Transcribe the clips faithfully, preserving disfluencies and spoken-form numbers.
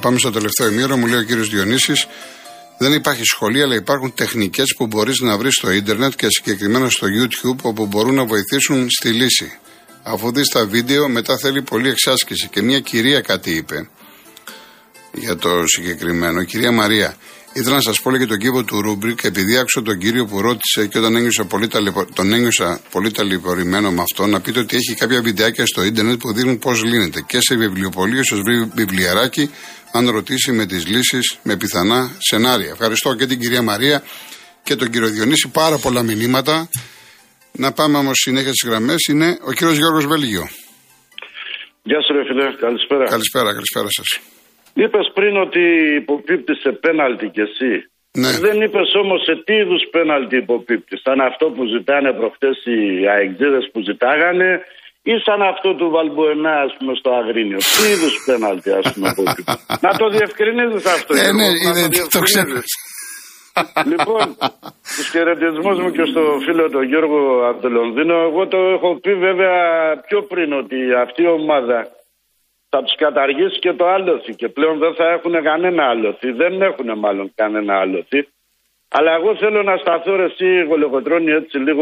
Πάμε στο τελευταίο ημίωρο, μου λέει ο κύριος Διονύσης. Δεν υπάρχει σχολή, αλλά υπάρχουν τεχνικές που μπορείς να βρεις στο ίντερνετ και συγκεκριμένα στο YouTube, όπου μπορούν να βοηθήσουν στη λύση. Αφού δεις τα βίντεο, μετά θέλει πολλή εξάσκηση. Και μια κυρία κάτι είπε για το συγκεκριμένο. Κυρία Μαρία, ήθελα να σας πω για τον κύβο του Ρούμπρικ, επειδή άκουσα τον κύριο που ρώτησε και όταν ένιωσα πολύ ταλαιπω... τον ένιωσα πολύ ταλαιπωρημένο με αυτό, να πείτε ότι έχει κάποια βιντεάκια στο ίντερνετ που δείχνουν πώς λύνεται. Και σε βιβλιοπωλείο, στο βιβλιαράκι, αν ρωτήσει με τις λύσεις, με πιθανά σενάρια. Ευχαριστώ και την κυρία Μαρία και τον κύριο Διονύση. Πάρα πολλά μηνύματα. Να πάμε όμως συνέχεια στις γραμμές. Είναι ο κύριος Γιώργος Βέλγιο. Γεια σου ρε φίλε, καλησπέρα. Καλησπέρα, καλησπέρα σας. Είπες πριν ότι υποπίπτεις σε πέναλτι κι εσύ. Ναι. Δεν είπες όμως σε τι είδους πέναλτι υποπίπτεις. Σαν αυτό που ζητάνε προχτές οι αεξίδες που ζητάγανε ή σαν αυτό του Βαλμποενά, ας πούμε, στο Αγρίνιο. Τι είδους πέναλτι, ας πούμε, υποπίπτεις. Να το διευκρινίζεις αυτό. Ναι, ναι, να το, το ξέρω. Λοιπόν, τους χαιρετισμούς μου και στο φίλο τον Γιώργο από το Λονδίνο. Εγώ το έχω πει βέβαια πιο πριν ότι αυτή η ομάδα θα τους καταργήσει και το άλοθη και πλέον δεν θα έχουν κανένα άλοθη. Δεν έχουν μάλλον κανένα άλοθη. Αλλά εγώ θέλω να σταθώ ρε εσύ Γολοκοτρώνη έτσι λίγο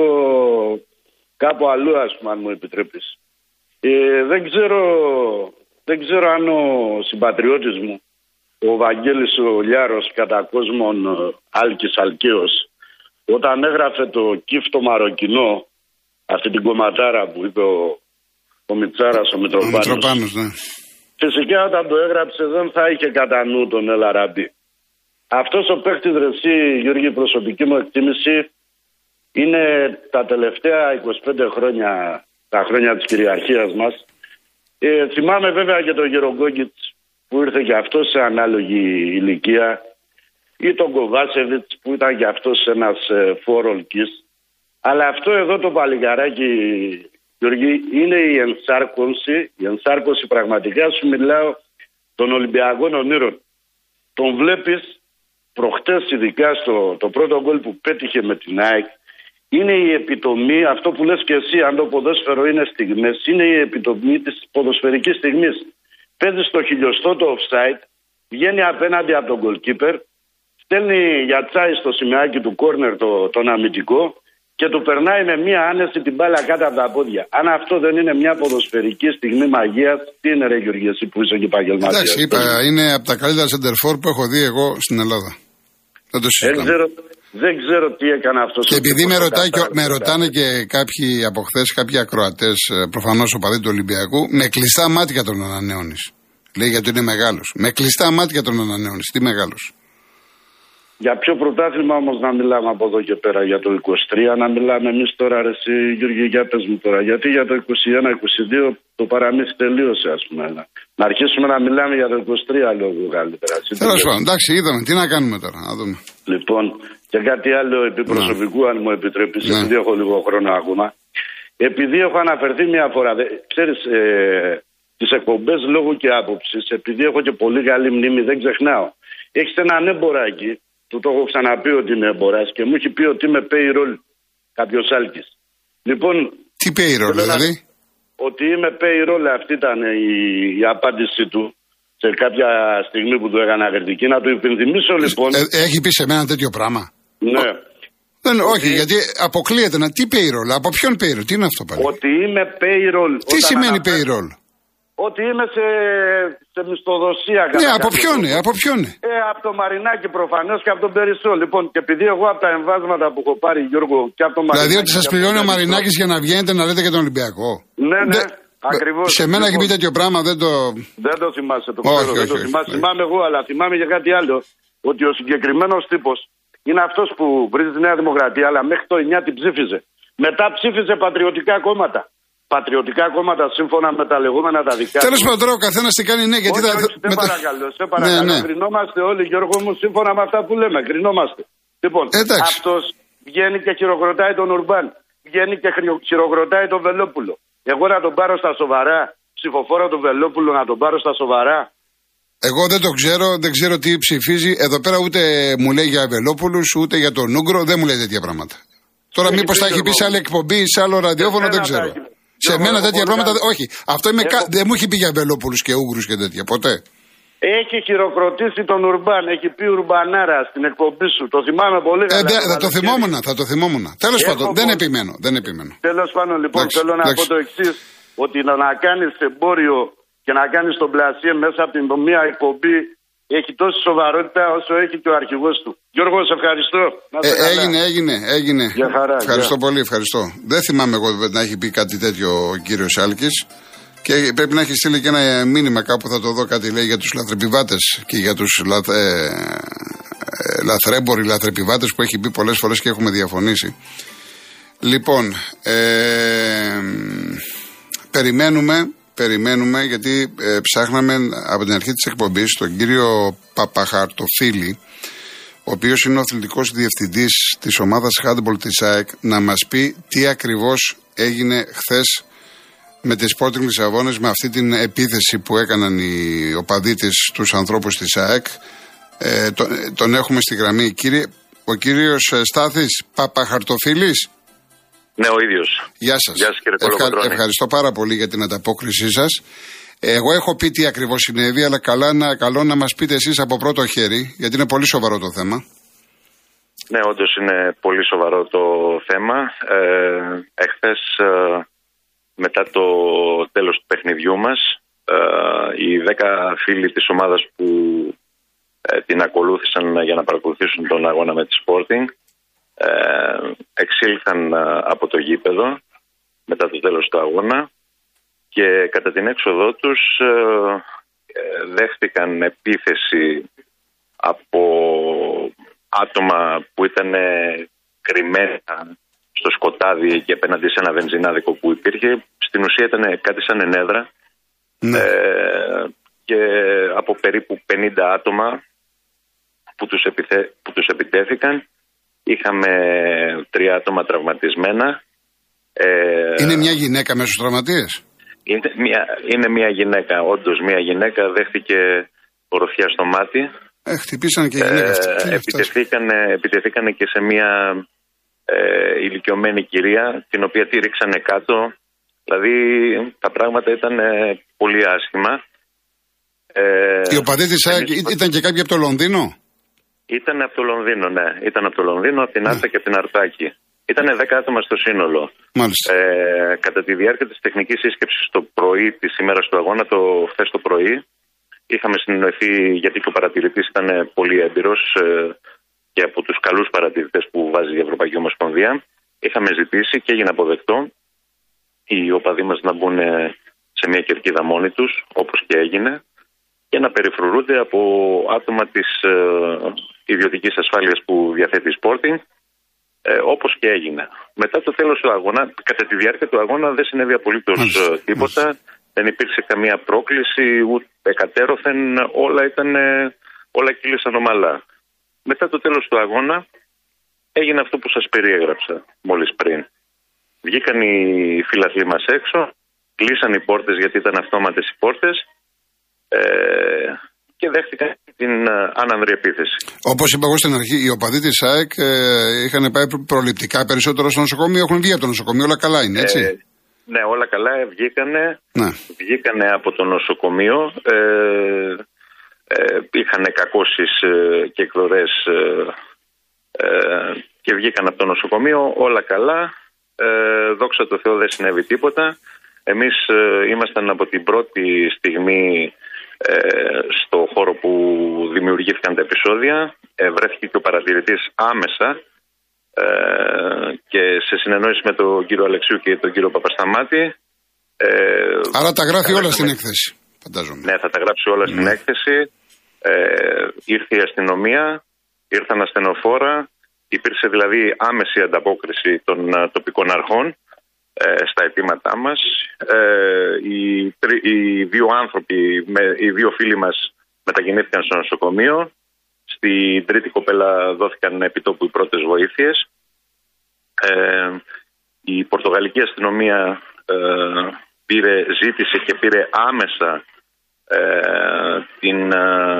κάπου αλλού, ας πούμε, αν μου επιτρέπεις. Ε, δεν ξέρω, δεν ξέρω αν ο συμπατριώτης μου, ο Βαγγέλης ο Λιάρος, κατά κόσμον Άλκης Αλκαίος, όταν έγραφε το κύφτο μαροκινό, αυτή την κομματάρα που είπε ο, ο Μιτσάρας, ο Μητροπάνος, ναι. Φυσικά όταν το έγραψε δεν θα είχε κατά νου τον Ελαραμπή. Αυτός ο παίκτης ρε εσύ, Γιώργη, προσωπική μου εκτίμηση, είναι τα τελευταία είκοσι πέντε χρόνια, τα χρόνια της κυριαρχίας μας. Ε, θυμάμαι βέβαια και τον Γερογκόγκιτς που ήρθε και αυτός σε ανάλογη ηλικία, ή τον Κοβάσεβιτς που ήταν και αυτός ένας ε, φόρολκης. Αλλά αυτό εδώ το παλικαράκι, Γιώργη, είναι η ενσάρκωση, η ενσάρκωση πραγματικά σου μιλάω των Ολυμπιακών ονείρων. Τον βλέπεις προχτές ειδικά στο το πρώτο γκολ που πέτυχε με την ΑΕΚ, είναι η επιτομή, αυτό που λες και εσύ, αν το ποδόσφαιρο είναι στιγμές, είναι η επιτομή της ποδοσφαιρικής στιγμής. Παίζει στο χιλιοστό το offside, βγαίνει απέναντι από τον goalkeeper, στέλνει για τσάι στο σημαίακι του κόρνερ το, τον αμυντικό και του περνάει με μία άνεση την μπάλα κάτω από τα πόδια. Αν αυτό δεν είναι μια ποδοσφαιρική στιγμή μαγείας, τι είναι ρε Γιώργη, εσύ που είσαι και επαγγελματίας. Εντάξει, είπα, είναι από τα καλύτερα σεντερφόρ που έχω δει εγώ στην Ελλάδα. Δεν το συζητάμε. Δεν ξέρω, δεν ξέρω τι έκανε αυτό. Και επειδή με, ρωτάει, και, με ρωτάνε και κάποιοι από χθες, κάποιοι ακροατές, προφανώς ο παδί του Ολυμπιακού, με κλειστά μάτια τον ανανεώνεις. Λέει γιατί είναι μεγάλος. Με κλειστά μάτια τον ανανεώνεις. Τι μεγάλος. Για ποιο πρωτάθλημα όμως να μιλάμε από εδώ και πέρα, για το είκοσι τρία, να μιλάμε εμείς τώρα, ρε εσύ, Γιώργη, για πες μου τώρα. Γιατί για το είκοσι ένα είκοσι δύο το παραμύθι τελείωσε, ας πούμε. Να αρχίσουμε να μιλάμε για το είκοσι τρία λόγω καλύτερα. Τέλος πάντων, εντάξει, είδαμε. Τι να κάνουμε τώρα, να δούμε. Λοιπόν, και κάτι άλλο επί προσωπικού, αν μου επιτρέπεις, ναι. Επειδή έχω λίγο χρόνο ακόμα. Επειδή έχω αναφερθεί μια φορά, δε, ξέρεις, ε, τις εκπομπές λόγου και άποψης, επειδή έχω και πολύ καλή μνήμη, δεν ξεχνάω. Έχεις έναν έμποράκι, του το έχω ξαναπεί ότι είναι έμπορας και μου έχει πει ότι είμαι payroll κάποιος Άλκης. Λοιπόν, τι payroll δηλαδή? Ότι είμαι payroll, αυτή ήταν η, η απάντησή του σε κάποια στιγμή που του έκανα κριτική. Να του υπενθυμίσω λοιπόν. Ε, έχει πει σε μένα τέτοιο πράγμα? Ναι. Δεν, όχι, γιατί αποκλείεται να. Τι payroll, από ποιον payroll, τι είναι αυτό πάλι? Ότι είμαι payroll. Τι σημαίνει αναφέρω, payroll? Ότι είμαι σε, σε μισθοδοσία. Ναι, από ποιον είναι, από ποιον είναι? Ε, από το Μαρινάκι προφανώς και από τον Περισσό. Λοιπόν, και επειδή εγώ από τα εμβάσματα που έχω πάρει, Γιώργο, και από τον Μαρινάκι. Δηλαδή ότι σας πληρώνει ο Μαρινάκης για να βγαίνετε να λέτε για τον Ολυμπιακό. Ναι, ναι. Δε... Ακριβώς. Σε μένα έχει πει τέτοιο πράγμα, δεν το. Δεν το θυμάσαι το όχι, ξέρω, όχι, δεν το όχι, θυμάσαι. όχι. Θυμάμαι εγώ, αλλά θυμάμαι για κάτι άλλο. Ότι ο συγκεκριμένος τύπος είναι αυτός που βρίζει τη Νέα Δημοκρατία, αλλά μέχρι το εννιά την ψήφιζε. Μετά ψήφιζε πατριωτικά κόμματα. Πατριωτικά κόμματα σύμφωνα με τα λεγόμενα τα δικά του. Τέλος πάντων, τώρα ο καθένας τι κάνει, ναι, γιατί όχι, θα. Όχι, σε μετα... παρακαλώ, σε παρακαλώ. Ναι, ναι. Κρινόμαστε όλοι, Γιώργο μου, σύμφωνα με αυτά που λέμε. Κρινόμαστε. Λοιπόν, αυτός βγαίνει και χειροκροτάει τον Ουρμπάν. Βγαίνει και χειροκροτάει τον Βελόπουλο. Εγώ να τον πάρω στα σοβαρά, ψηφοφόρο του Βελόπουλου να τον πάρω στα σοβαρά. Εγώ δεν το ξέρω, δεν ξέρω τι ψηφίζει. Εδώ πέρα ούτε μου λέει για Βελόπουλους, ούτε για τον Ούγκρο, δεν μου λέει τέτοια πράγματα. Τώρα μήπως τα έχει πει σε άλλη εκπομπή, σε άλλο ραδιόφωνο, δεν ξέρω. Σε μένα τέτοια πράγματα, όχι. Αυτό είμαι κα... δεν μου έχει πει για Βελόπουλους και Ούγγρους και τέτοια, ποτέ. Έχει χειροκροτήσει τον Ουρμπάν, έχει πει Ουρμπανάρα στην εκπομπή σου. Το θυμάμαι πολύ καλά. Ε, δε, θα το θυμόμουν, θα το θυμόμουν. Τέλος πάντων, δεν επιμένω. Δεν επιμένω. Τέλος πάντων, λοιπόν, Λάξε, θέλω να Λάξε. πω το εξής. Ότι να, να κάνεις εμπόριο και να κάνεις τον πλασίε μέσα από την μία εκπομπή έχει τόση σοβαρότητα όσο έχει και ο αρχηγός του. Γιώργο, σε ευχαριστώ. Ε, έγινε, έγινε, έγινε. Για χαρά, ευχαριστώ για. πολύ, ευχαριστώ. Δεν θυμάμαι εγώ να έχει πει κάτι τέτοιο ο κύριος Άλκης. Και πρέπει να έχει στείλει και ένα μήνυμα κάπου, θα το δω, κάτι λέει για τους λαθρεπιβάτες και για τους λαθ, ε, ε, λαθρέμποροι, λαθρεπιβάτες που έχει πει πολλές φορές και έχουμε διαφωνήσει. Λοιπόν, ε, περιμένουμε, περιμένουμε γιατί ε, ψάχναμε από την αρχή της εκπομπής τον κύριο Παπαχαρτοφίλη, ο οποίος είναι ο αθλητικός διευθυντής της ομάδας handball της ΑΕΚ, να μας πει τι ακριβώς έγινε χθες με τη Sporting Λισαβόνας, με αυτή την επίθεση που έκαναν οι οπαδοί της στους ανθρώπους της ΑΕΚ. Ε, τον, τον έχουμε στη γραμμή. Κύριε, ο κύριος Στάθης Παπαχαρτοφίλης. Ναι, ο ίδιος. Γεια σας. Γεια σας, κύριε Κολοκοτρώνη. Ευχαριστώ πάρα πολύ για την ανταπόκρισή σας. Εγώ έχω πει τι ακριβώς συνέβη, αλλά καλά να, καλό να μας πείτε εσείς από πρώτο χέρι, γιατί είναι πολύ σοβαρό το θέμα. Ναι, όντως είναι πολύ σοβαρό το θέμα. Ε, εχθές, ε, μετά το τέλος του παιχνιδιού μας, ε, οι δέκα φίλοι της ομάδας που ε, την ακολούθησαν για να παρακολουθήσουν τον αγώνα με τη Sporting ε, εξήλθαν ε, από το γήπεδο μετά το τέλος του αγώνα και κατά την έξοδό τους ε, ε, δέχτηκαν επίθεση από άτομα που ήταν κρυμμένα στο σκοτάδι και απέναντι σε ένα βενζινάδικο που υπήρχε. Στην ουσία ήταν κάτι σαν ενέδρα. Ναι. Ε, και από περίπου πενήντα άτομα που τους, επιθε... που τους επιτέθηκαν. Είχαμε τρία άτομα τραυματισμένα. Ε, είναι μια γυναίκα μέσα στους τραυματίες? Είναι μια, είναι μια γυναίκα, όντως μια γυναίκα, δέχτηκε οροφιά στο μάτι. Ε, χτυπήσαν και γυναίκα. Ε, επιτεθήκανε, επιτεθήκανε και σε μια ε, ηλικιωμένη κυρία, την οποία τη ρίξανε κάτω. Δηλαδή τα πράγματα ήταν ε, πολύ άσχημα. Ε, Οι οπαδοί της ΑΕΚ εμείς... ήταν και κάποιοι από το Λονδίνο? Ήταν από το Λονδίνο, ναι. Ήταν από το Λονδίνο, από την ναι. Άρτα και από την Αρτάκη. Ήταν δέκα άτομα στο σύνολο. Μάλιστα. Ε, κατά τη διάρκεια της τεχνικής σύσκεψης το πρωί της ημέρας του αγώνα, το χθες το πρωί, είχαμε συνεννοηθεί, γιατί και ο παρατηρητής ήταν πολύ έμπειρος ε, και από τους καλούς παρατηρητές που βάζει η Ευρωπαϊκή Ομοσπονδία. Είχαμε ζητήσει και έγινε αποδεκτό οι οπαδοί μας να μπουν σε μια κερκίδα μόνοι τους, όπως και έγινε, και να περιφρουρούνται από άτομα της ε, ιδιωτικής ασφάλειας που διαθέτει η Sporting, ε, όπως και έγινε. Μετά το τέλος του αγώνα, κατά τη διάρκεια του αγώνα δεν συνέβη απολύτως ε, τίποτα, δεν υπήρξε καμία πρόκληση, ούτε κατέρωθεν, όλα, ήταν, όλα κύλησαν ομαλά. Μετά το τέλος του αγώνα έγινε αυτό που σας περιέγραψα μόλις πριν. Βγήκαν οι φιλαθλοί μας έξω, κλείσαν οι πόρτες γιατί ήταν αυτόματες οι πόρτες, ε, και δέχτηκαν την άνανδρη επίθεση. Όπως είπα εγώ στην αρχή, οι οπαδοί της ΑΕΚ ε, είχαν πάει προληπτικά περισσότερο στο νοσοκομείο, έχουν βγει από το νοσοκομείο, όλα καλά είναι, έτσι? Ε, ναι, όλα καλά, βγήκανε, ναι. βγήκανε από το νοσοκομείο, ε, ε, είχαν κακώσεις ε, και εκδορές ε, ε, και βγήκαν από το νοσοκομείο, όλα καλά, ε, δόξα τω Θεώ δεν συνέβη τίποτα. Εμείς ε, ήμασταν από την πρώτη στιγμή ε, στο χώρο που δημιουργήθηκαν τα επεισόδια, ε, βρέθηκε και ο παρατηρητής άμεσα ε, και σε συνεννόηση με τον κύριο Αλεξίου και τον κύριο Παπασταμάτη. Ε, Άρα τα γράφει όλα στην έκθεση, φαντάζομαι. Ναι, θα τα γράψει όλα mm. στην έκθεση. Ε, ήρθε η αστυνομία, ήρθαν ασθενοφόρα, υπήρξε δηλαδή άμεση ανταπόκριση των uh, τοπικών αρχών ε, στα αιτήματά μας. Ε, οι, οι δύο άνθρωποι, με, οι δύο φίλοι μας μετακινήθηκαν στο νοσοκομείο. Στην τρίτη κοπέλα δόθηκαν επιτόπου οι πρώτες βοήθειες. Ε, η πορτογαλική αστυνομία ε, πήρε, ζήτησε και πήρε άμεσα ε, την, ε,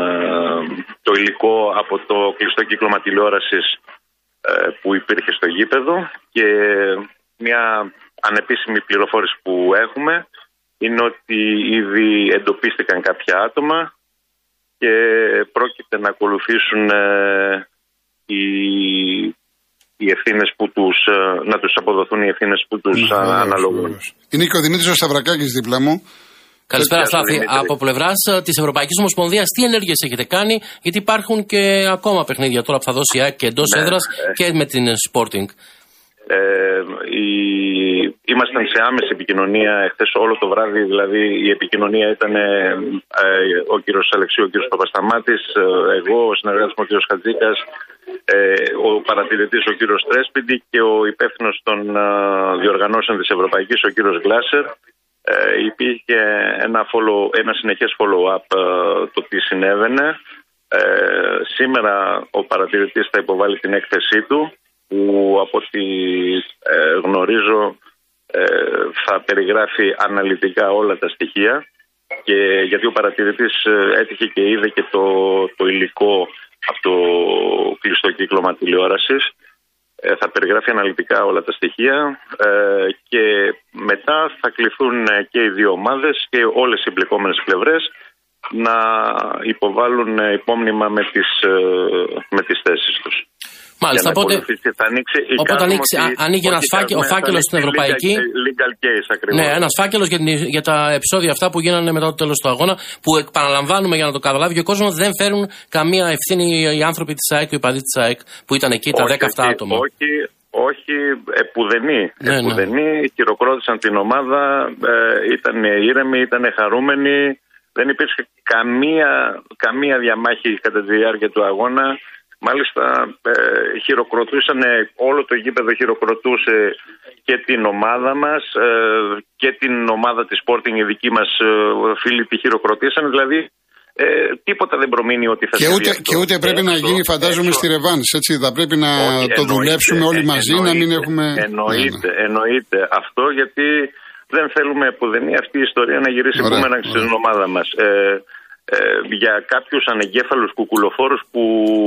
το υλικό από το κλειστό κύκλωμα τηλεόρασης ε, που υπήρχε στο γήπεδο, και μια ανεπίσημη πληροφόρηση που έχουμε είναι ότι ήδη εντοπίστηκαν κάποια άτομα και πρόκειται να ακολουθήσουν ε, οι, οι ευθύνες που τους, ε, να τους αποδοθούν οι ευθύνες που τους ναι, αναλογούν. Είναι και ο Δημήτρης ο Σταυρακάκης δίπλα μου. Καλησπέρα, Στάθη. Από πλευράς της Ευρωπαϊκής Ομοσπονδίας, τι ενέργειες έχετε κάνει, γιατί υπάρχουν και ακόμα παιχνίδια τώρα που θα δώσει η ΑΕΚ και εντός ναι, έδρας ε, και με την Sporting. Ε, η... Ήμασταν σε άμεση επικοινωνία εχθές όλο το βράδυ, δηλαδή η επικοινωνία ήταν ε, ο κύριος Αλεξίου, ο κύριος Παπασταμάτης, ε, εγώ, ο συνεργάτης μου ο κύριος Χατζίκας, ε, ο παρατηρητής ο κύριος Τρέσπιντη και ο υπεύθυνος των ε, διοργανώσεων της Ευρωπαϊκής, ο κύριος Γκλάσερ. Ε, υπήρχε ένα, follow, ένα συνεχές follow-up ε, το τι συνέβαινε. Ε, σήμερα ο παρατηρητής θα υποβάλει την έκθεσή του, που από ό,τι ε, γνωρίζω ε, θα περιγράφει αναλυτικά όλα τα στοιχεία, και γιατί ο παρατηρητής έτυχε και είδε και το, το υλικό από το κλειστό κύκλωμα τηλεόρασης, ε, θα περιγράφει αναλυτικά όλα τα στοιχεία ε, και μετά θα κληθούν και οι δύο ομάδες και όλες οι εμπλεκόμενες πλευρές να υποβάλουν υπόμνημα με τις, με τις θέσεις τους. Μάλιστα, οπότε, θα ανοίξει, οπότε ανοίξει, ανοίγει ένας φάκελ, ο φάκελος στην Ευρωπαϊκή. Legal case, ακριβώς. Ναι, ένας φάκελος για, για τα επεισόδια αυτά που γίνανε μετά το τέλος του αγώνα, που επαναλαμβάνουμε για να το καταλάβει και ο κόσμος, δεν φέρουν καμία ευθύνη οι άνθρωποι της ΑΕΚ, οι οπαδοί της ΑΕΚ που ήταν εκεί, τα δέκα αυτά άτομα. Όχι, όχι, επουδενή. Ναι, επουδενή ναι. Χειροκρότησαν την ομάδα, ε, ήταν ήρεμοι, ήταν χαρούμενοι. Δεν υπήρχε καμία, καμία διαμάχη κατά τη διάρκεια του αγώνα. Μάλιστα ε, χειροκροτούσαν, όλο το γήπεδο χειροκροτούσε και την ομάδα μας ε, και την ομάδα της Sporting, οι δικοί μας ε, φίλοι τη χειροκροτήσαν, δηλαδή ε, τίποτα δεν προμείνει ότι θα και ούτε, αυτό. Και ούτε πρέπει έξω, να γίνει, φαντάζομαι, έξω. Στη ρεβάνς, έτσι, θα πρέπει να όχι, το δουλέψουμε όλοι εννοείται, μαζί, εννοείται, να μην έχουμε... Εννοείται, ναι, ναι. εννοείται αυτό, γιατί δεν θέλουμε πουδενή αυτή η ιστορία να γυρίσει επόμενα στην ομάδα μας. Ε, ε, για κάποιους ανεγκέφαλους κουκουλοφόρους που,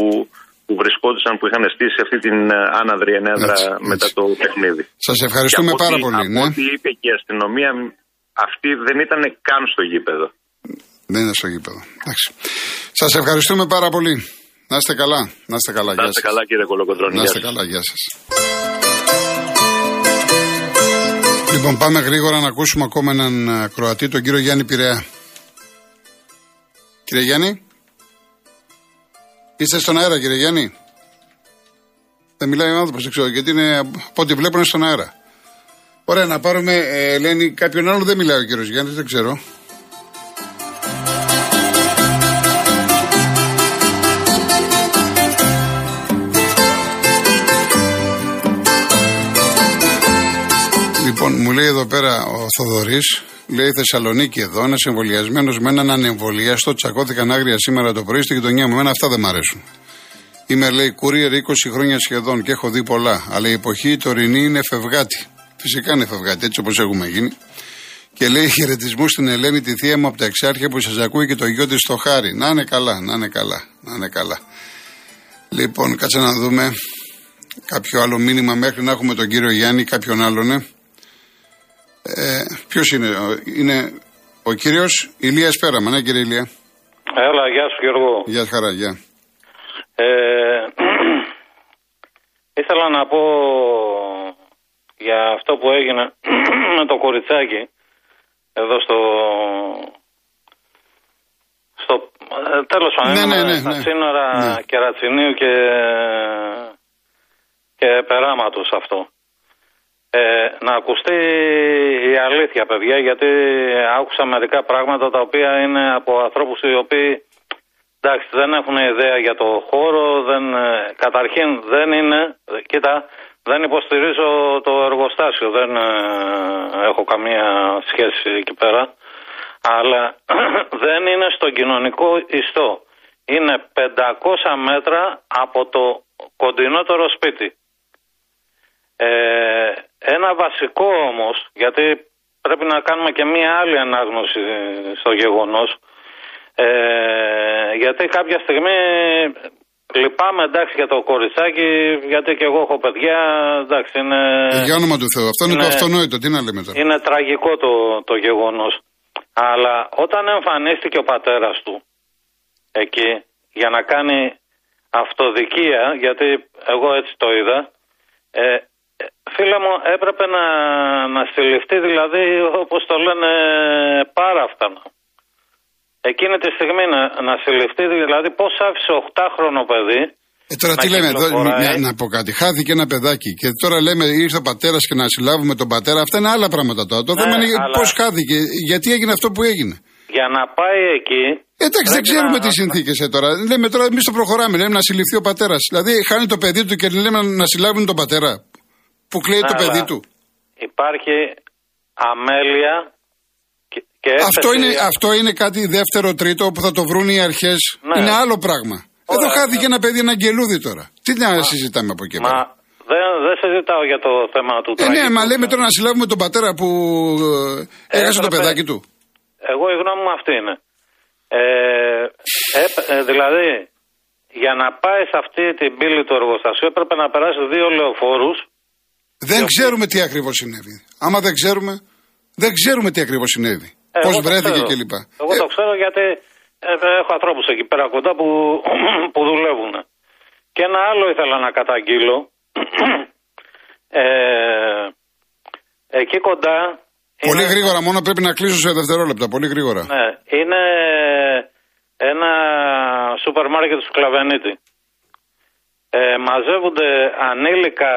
που βρισκόντουσαν, που είχαν στήσει αυτή την άναδρη ενέδρα έτσι, μετά έτσι. Το παιχνίδι. Σας ευχαριστούμε πάρα ό,τι, πολύ. Από ναι. ό,τι είπε και η αστυνομία, αυτή δεν ήταν καν στο γήπεδο. Δεν είναι στο γήπεδο. Εντάξει. Σας ευχαριστούμε πάρα πολύ. Να είστε καλά. Να είστε καλά, να είστε καλά, κύριε Κολοκοτρώνη. Να είστε καλά, γεια σας. Λοιπόν, πάμε γρήγορα να ακούσουμε ακόμα έναν Κροατή, τον κύριο Γιάννη Πειραιά. Κύριε Γιάννη, είστε στον αέρα, κύριε Γιάννη? Δεν μιλάει ο άνθρωπος, δεν ξέρω, γιατί είναι, από ό,τι βλέπω είναι στον αέρα. Ωραία, να πάρουμε, ε, Ελένη, κάποιον άλλο. Δεν μιλάει ο κύριος Γιάννης, δεν ξέρω. Λοιπόν, μου λέει εδώ πέρα ο Θοδωρής, λέει Θεσσαλονίκη εδώ, ένας εμβολιασμένος με έναν ανεμβολιαστό τσακώθηκαν άγρια σήμερα το πρωί στη γειτονιά μου. Εμένα αυτά δεν μ' αρέσουν. Είμαι, λέει, courier είκοσι χρόνια σχεδόν και έχω δει πολλά. Αλλά η εποχή η τωρινή είναι φευγάτη. Φυσικά είναι φευγάτη, έτσι όπως έχουμε γίνει. Και λέει χαιρετισμού στην Ελένη, τη θεία μου από τα Εξάρχεια που σας ακούει, και το γιο της στο Χάρη. Να είναι καλά, να είναι καλά, να είναι καλά. Λοιπόν, κάτσε να δούμε κάποιο άλλο μήνυμα μέχρι να έχουμε τον κύριο Γιάννη, κάποιον άλλον, ναι. Ε, ποιος είναι, είναι ο κύριος Ηλίας Πέραμα, ναι κύριε Ηλία? Έλα, γεια σου Γιώργο. Γεια χαρά, γεια. Ε, ήθελα να πω για αυτό που έγινε με το κοριτσάκι εδώ στο, στο τέλος πάντων, ναι, ναι, ναι, στα ναι. σύνορα ναι. Κερατσινίου και, και Περάματος αυτό. Ε, να ακουστεί η αλήθεια, παιδιά, γιατί άκουσα μερικά πράγματα τα οποία είναι από ανθρώπους οι οποίοι, εντάξει, δεν έχουν ιδέα για το χώρο, δεν, καταρχήν δεν είναι, κοίτα, δεν υποστηρίζω το εργοστάσιο, δεν ε, έχω καμία σχέση εκεί πέρα, αλλά δεν είναι στον κοινωνικό ιστό. Είναι πεντακόσια μέτρα από το κοντινότερο σπίτι. Ε, ένα βασικό όμως, γιατί πρέπει να κάνουμε και μία άλλη ανάγνωση στο γεγονός, ε, γιατί κάποια στιγμή λυπάμαι, εντάξει, για το κοριτσάκι, γιατί και εγώ έχω παιδιά, εντάξει, είναι... Ε, για όνομα του Θεού, αυτό είναι, είναι το αυτονόητο, τι να λέμε τώρα. Είναι τραγικό το, το γεγονός, αλλά όταν εμφανίστηκε ο πατέρας του, εκεί για να κάνει αυτοδικία, γιατί εγώ έτσι το είδα. Ε, φίλε μου, έπρεπε να, να συλληφθεί, δηλαδή, όπως το λένε, πάραφτανα. Εκείνη τη στιγμή να, να συλληφθεί, δηλαδή πώς άφησε οχτάχρονο παιδί. Ε, τώρα τι λέμε, εδώ, να, να πω κάτι. Χάθηκε ένα παιδάκι και τώρα λέμε ήρθε ο πατέρας και να συλλάβουμε τον πατέρα. Αυτά είναι άλλα πράγματα τώρα. Το ναι, θέμα είναι αλλά... πώς χάθηκε, γιατί έγινε αυτό που έγινε. Για να πάει εκεί. Ε, εντάξει, δεν ξέρουμε να... τι συνθήκες ε, τώρα. Λέμε τώρα, εμείς το προχωράμε. Λέμε να συλληφθεί ο πατέρας. Δηλαδή, χάνει το παιδί του και λέμε να συλλάβουν τον πατέρα. Που κλαίει ναι, το παιδί του. Υπάρχει αμέλεια. Και, και αυτό, είναι, αυτό είναι κάτι δεύτερο, τρίτο που θα το βρουν οι αρχές. Ναι. Είναι άλλο πράγμα. Ωραία, εδώ χάθηκε ναι. ένα παιδί, ένα αγγελούδι τώρα. Τι να μα, συζητάμε από εκεί πέρα. Μα δεν, δεν συζητάω για το θέμα του ε, ναι, μα λέμε τώρα να συλλάβουμε τον πατέρα που ε, έχασε το παιδάκι του. Εγώ η γνώμη μου αυτή είναι. Ε, ε, ε, δηλαδή, για να πάει σε αυτή την πύλη του εργοστασίου έπρεπε να περάσει δύο λεωφόρους. Δεν ξέρουμε τι ακριβώς συνέβη. Άμα δεν ξέρουμε, δεν ξέρουμε τι ακριβώς συνέβη. Ε, πώς βρέθηκε κλπ. Εγώ ε, το ξέρω γιατί ε, έχω ανθρώπους εκεί πέρα κοντά που, που δουλεύουν. Και ένα άλλο ήθελα να καταγγείλω. ε, εκεί κοντά. Πολύ είναι... γρήγορα, μόνο πρέπει να κλείσω σε δευτερόλεπτα. Πολύ γρήγορα. Ναι, είναι ένα σούπερ μάρκετ του Κλαβενίτη. Ε, μαζεύονται ανήλικα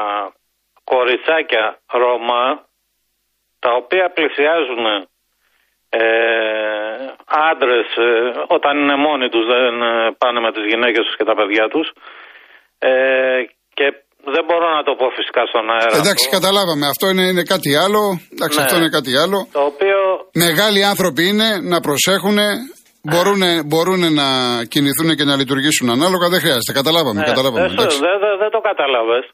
κοριτσάκια Ρώμα, τα οποία πλησιάζουν ε, άντρες ε, όταν είναι μόνοι τους, δεν πάνε με τις γυναίκες τους και τα παιδιά τους, ε, και δεν μπορώ να το πω φυσικά στον αέρα. Εντάξει, αυτό. Καταλάβαμε. Αυτό είναι, είναι κάτι άλλο. Εντάξει, ναι. Αυτό είναι κάτι άλλο. Το οποίο... Μεγάλοι άνθρωποι είναι, να προσέχουν, μπορούν, μπορούν να κινηθούν και να λειτουργήσουν ανάλογα. Δεν χρειάζεται. Καταλάβαμε. Ναι. καταλάβαμε δεν, δεν, δεν, δεν το κατάλαβες.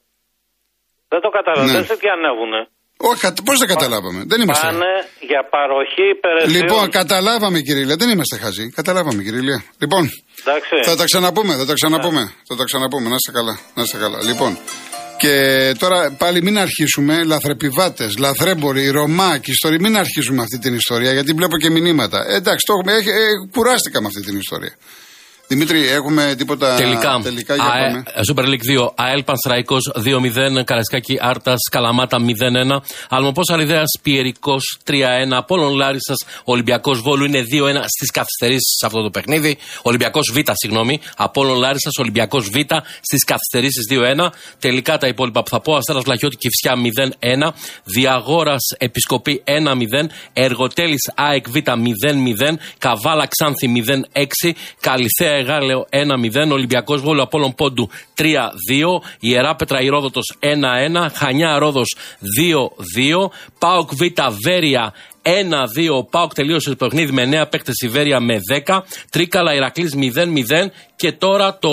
Δεν το κατάλαβες. Ναι. Δεν σε τι ανέβουνε. Όχι, πώς δεν καταλάβαμε. Δεν είμαστε. Πάνε για παροχή υπηρεσιών. Λοιπόν, καταλάβαμε, κύριε Ηλία. Δεν είμαστε χαζοί. Καταλάβαμε, κύριε Ηλία. Λοιπόν, εντάξει. θα τα ξαναπούμε. Θα τα ξαναπούμε. Yeah. Θα τα ξαναπούμε. Να είστε καλά. Να είστε καλά. Λοιπόν, και τώρα πάλι μην αρχίσουμε λαθρεπιβάτες, λαθρέμποροι, Ρωμά και ιστορία. Μην αρχίσουμε αυτή την ιστορία, γιατί βλέπω και μηνύματα. Ε, εντάξει, το έχουμε. Ε, ε, κουράστηκα με αυτή την ιστορία. Δημήτρη, έχουμε τίποτα τελικά, τελικά για πάμε. Super League δύο, ΑΕΛ Πανσραϊκός δύο μηδέν, Καραϊσκάκη Άρτας, Καλαμάτα μηδέν ένα, Αλμοπός Αλιδέας Πιερικός τρία ένα, Απόλλων Λάρισσας Ολυμπιακός Βόλου είναι δύο ένα στις καθυστερήσεις σε αυτό το παιχνίδι. Ολυμπιακός Β, συγγνώμη, Απόλλων Λάρισσας Ολυμπιακός Β στις καθυστερήσεις δύο ένα. Τελικά τα υπόλοιπα που θα πω: Αστέρας Βλαχιώτη Κηφισιά μηδέν ένα, Διαγόρας Επισκοπή ένα μηδέν, Εργοτέλης ΑΕΚ Β μηδέν μηδέν, Καβάλα Ξάνθη μηδέν έξι, Καλυθέα Εγάλεο ένα μηδέν, Ολυμπιακός Βόλου Απόλλων Πόντου τρία δύο, Ιεράπετρα Ηρόδοτος ένα ένα, Χανιά Ρόδος δύο δύο, ΠΑΟΚ Β Βέρεια ένα δύο, ο ΠΑΟΚ τελείωσε το παιχνίδι με εννέα παίκτες, η Βέρεια με δέκα, Τρίκαλα Ηρακλής μηδέν μηδέν και τώρα το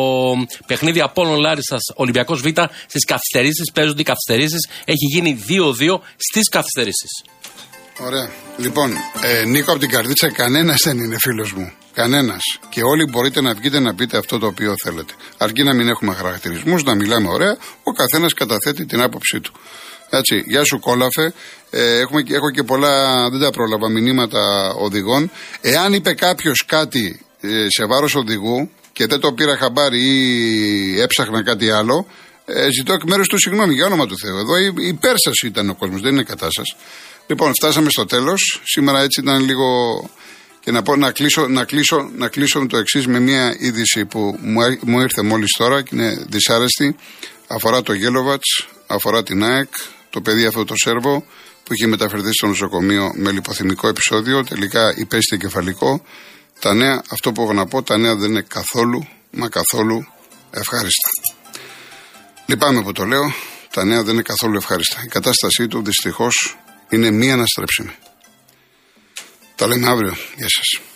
παιχνίδι Απόλλων Λάρισσας Ολυμπιακός Β στις καθυστερήσεις, παίζονται οι καθυστερήσεις, έχει γίνει δύο δύο στις καθυστερήσεις. Ωραία. Λοιπόν, ε, Νίκο από την Καρδίτσα, κανένας δεν είναι φίλος μου. Κανένας. Και όλοι μπορείτε να βγείτε να πείτε αυτό το οποίο θέλετε. Αρκεί να μην έχουμε χαρακτηρισμούς, να μιλάμε ωραία, ο καθένας καταθέτει την άποψή του. Έτσι, γεια σου Κόλαφε. Ε, έχουμε, έχω και πολλά, δεν τα πρόλαβα, μηνύματα οδηγών. Εάν είπε κάποιος κάτι ε, σε βάρος οδηγού και δεν το πήρα χαμπάρι ή έψαχνα κάτι άλλο, ε, ζητώ εκ μέρους του συγγνώμη, για όνομα του Θεού. Εδώ υπέρ σας ήταν ο κόσμος, δεν είναι κατά σας. Λοιπόν, φτάσαμε στο τέλος. Σήμερα έτσι ήταν λίγο. Και να, πω, να, κλείσω, να, κλείσω, να κλείσω το εξής με μια είδηση που μου, μου ήρθε μόλις τώρα και είναι δυσάρεστη. Αφορά το Γέλοβατς, αφορά την ΑΕΚ, το παιδί αυτό το Σέρβο που είχε μεταφερθεί στο νοσοκομείο με λιποθυμικό επεισόδιο. Τελικά υπέστη κεφαλικό. Τα νέα, αυτό που έχω να πω, τα νέα δεν είναι καθόλου, μα καθόλου ευχάριστα. Λυπάμαι που το λέω, τα νέα δεν είναι καθόλου ευχάριστα. Η κατάστασή του δυστυχώς είναι μη αναστρέψιμη. Τα λέμε αύριο. Γεια σας.